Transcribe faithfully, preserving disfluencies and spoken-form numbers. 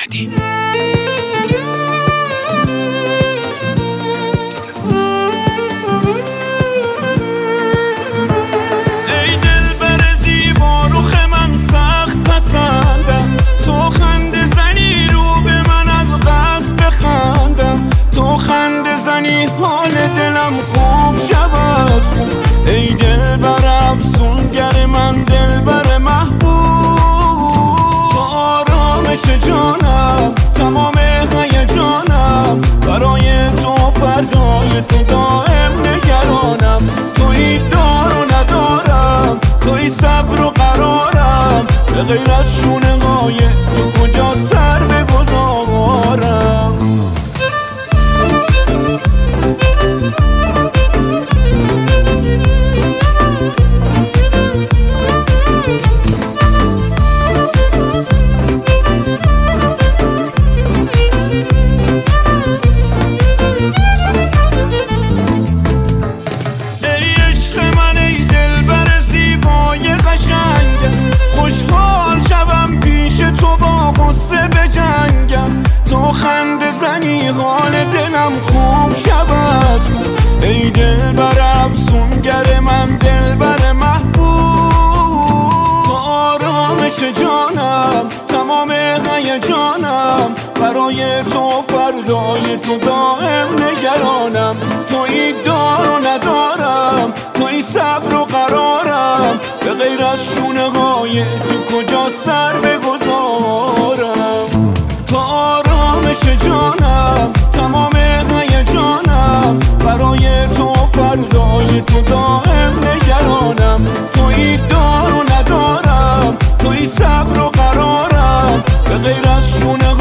محمدی. ای دلبر زیبا رخ من سخت پسندم، تو خنده زنی رو به من از قصد بخندم، تو خنده زنی حال دلم خوب شود خوب. ای دلبر افسونگر من دلبر محبوب، تو آرامش جانم تمام هیجانم، برای تو فردای تو دائم نگرانم، توی دار و ندارم، توی صبر و قرارم، به غیر از شونه های تو کجا سر بگذارم. خوشحال شوم پیش تو با غصه بجنگم، تو خنده زنی حال دلم خوب شود. ای دلبر افسونگر من دلبر محبوب، تو آرامش جانم تمام هیجانم، برای تو فردای تو دائم نگرانم، توی دار و ندارم، توی صبر و قرارم، به غیر از شونه های تو کجا سر بگذارم. تو آرامش جانم تمام هیجانم، برای تو فردای تو دائم نگرانم، توی دار و ندارم، توی صبر و قرارم، به غیر از شونه